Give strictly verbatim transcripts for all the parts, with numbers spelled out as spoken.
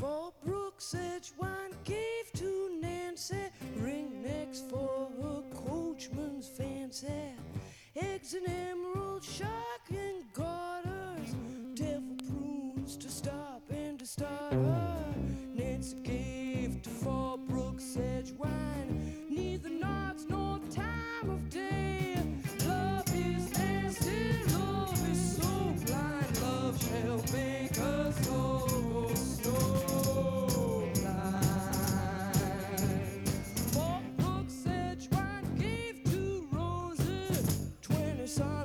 For Brooks Edgewine gave to Nancy ringnecks for her coachman's fancy, eggs and emerald, shark and garters, devil prunes to stop and to start her. Nancy gave to for Brooks Edgewine neither knots nor time of day. Love is nasty, love is so blind, love shall make us all go snow blind. For Brooks Edgewine gave to Rosie twenty sons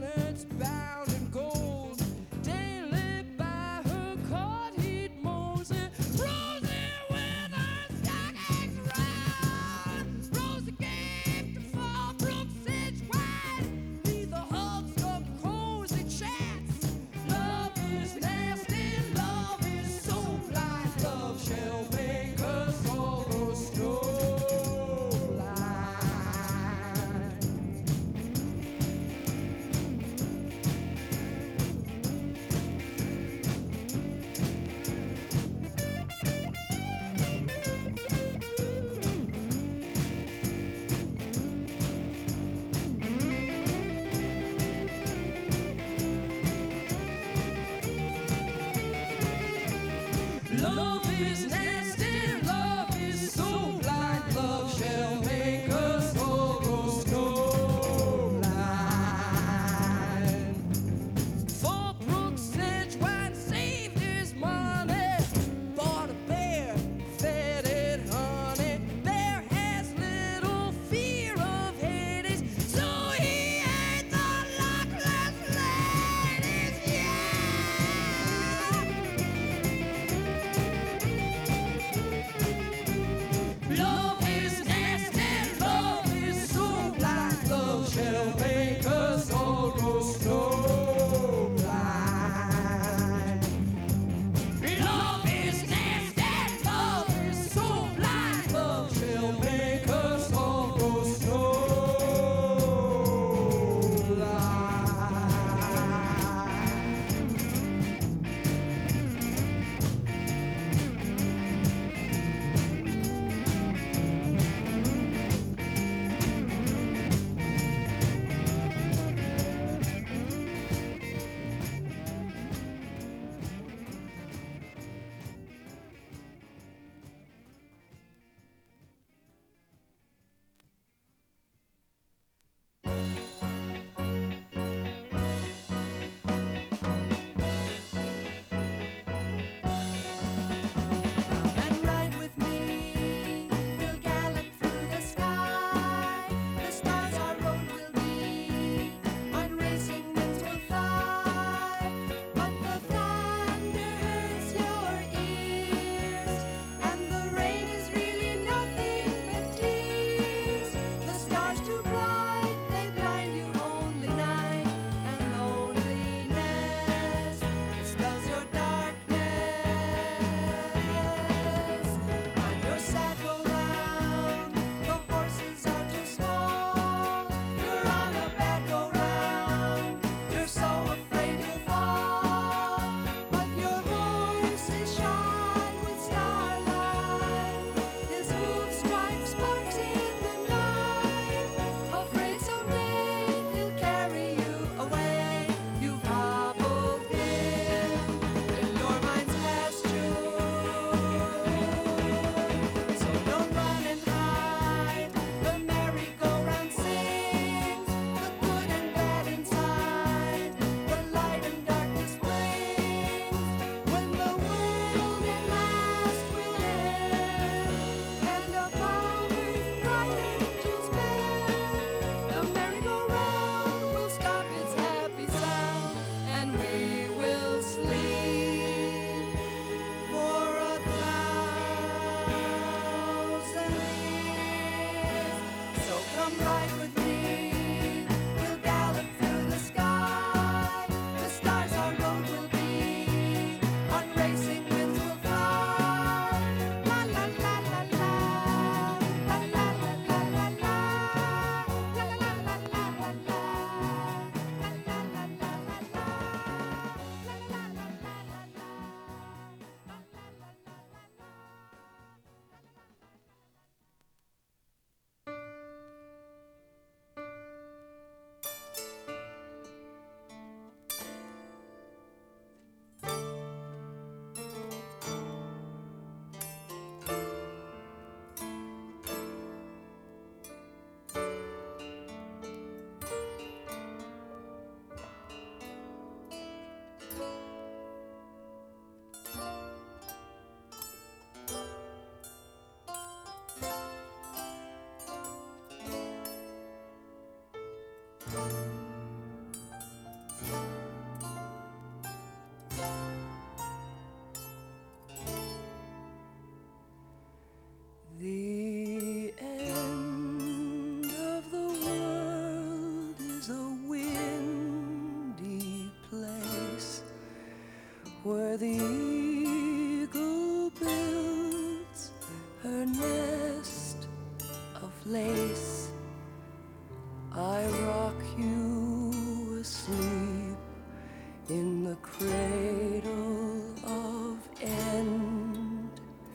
place. I rock you asleep in the cradle of end.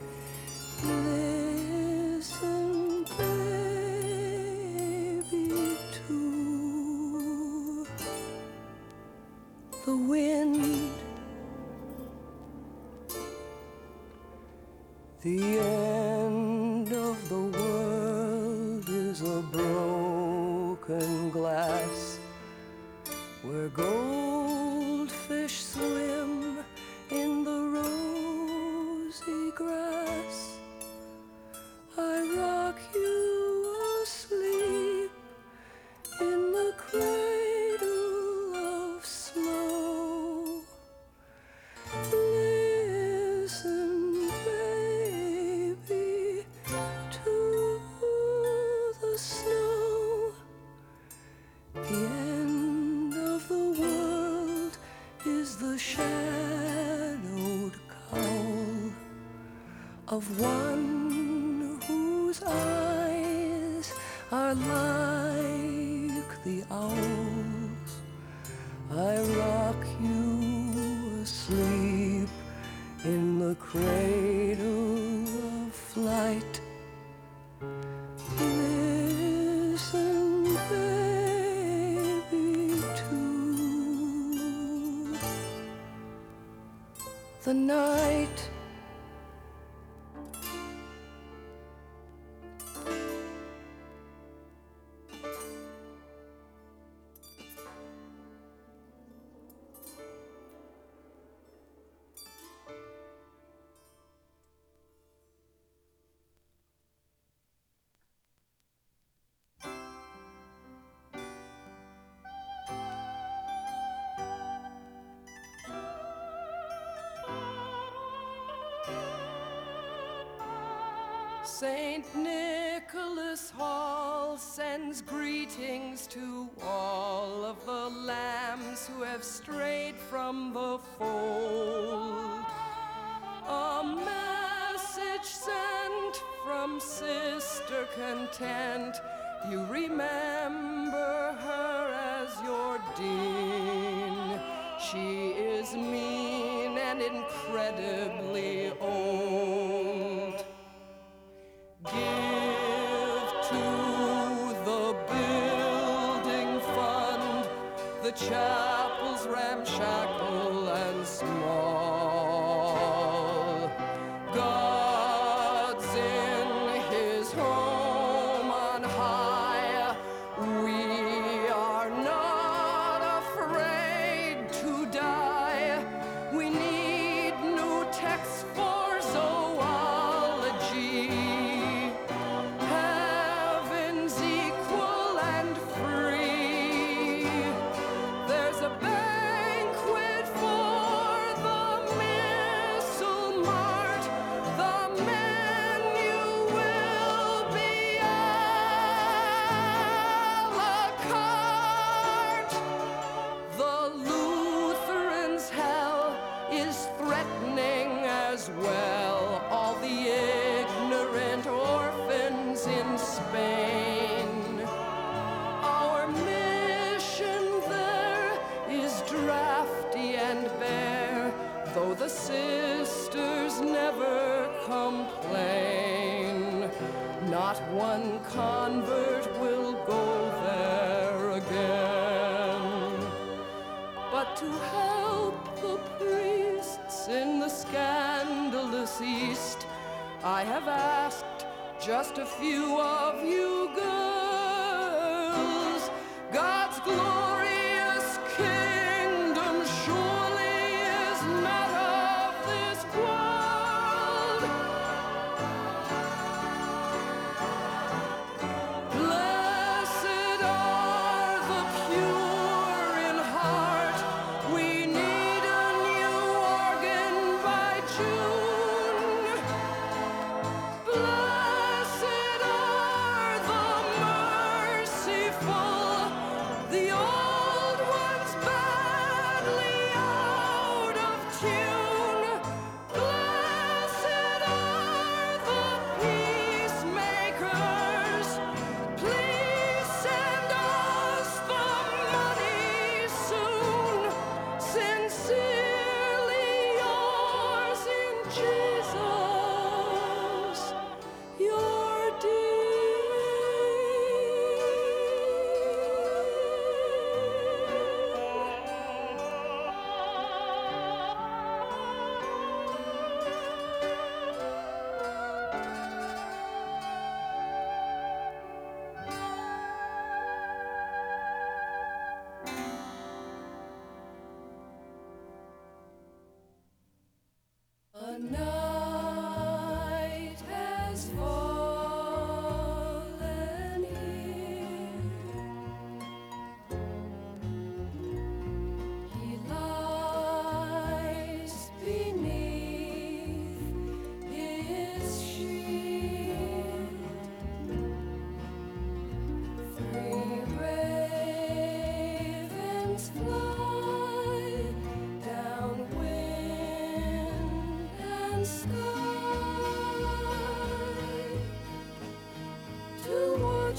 Listen, baby, to the wind. The end of the world is a broken glass where goldfish swim in the rosy grass. I rock you asleep in the cradle of snow. Listen, baby, to the snow. The end of the world is the shadowed cowl of one whose eyes are like the owl's. I rock you asleep in the cradle of flight. Listen, baby, to the night. Saint Nicholas Hall sends greetings to all of the lambs who have strayed from the fold. A message sent from Sister Content. You remember her as your dean. She is mean and incredibly old. Give to the building fund the chapels ramshackle and small. God's in his home on high. We are not afraid to die. We need new texts for zoology. Heaven's equal and free. There's a banquet for the Missile Mart. The menu will be a la carte. The Lutherans' hell is threatening as well. All the ignorant orphans in Spain. Our mission there is drafty and bare, though the sisters never complain. Not one convert will go there again. But to help the priests in the scandalous East, I have asked just a few of you girls. God's glorious kingdom surely is not of this world. Blessed are the pure in heart. We need a new organ by June. Blessed are the merciful.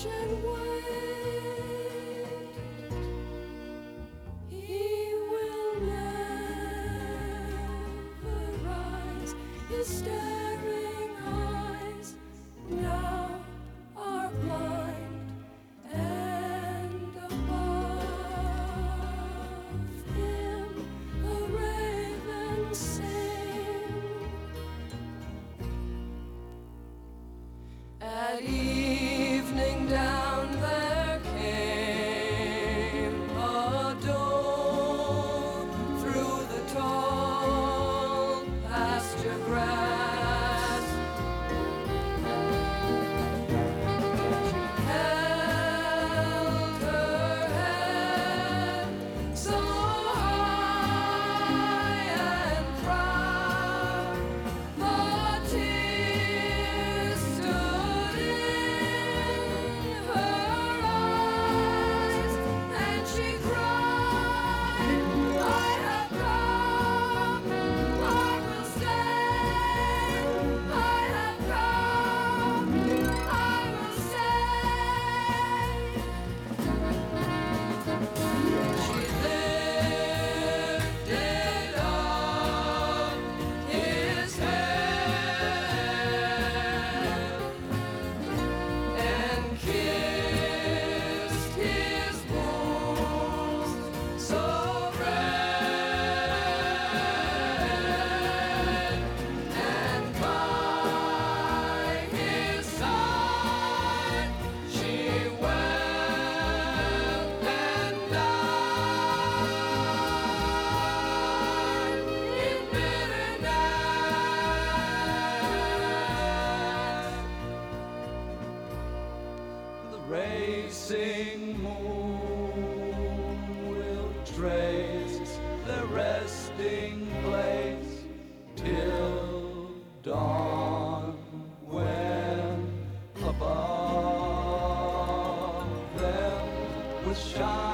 watch and wait. He will never rise. His staring eyes now are blind, and above him the ravens sing. At evening down there came a dawn through the tall pasture grass. She held her head so high and proud, the tears stood in her eyes, and she cried, I have come, I will stay, I have come, I will stay. She lifted up his head and kissed his wounds so red, and by his side she wept and died in bitterness. The racing moon will trace their resting place till dawn, when above them with shine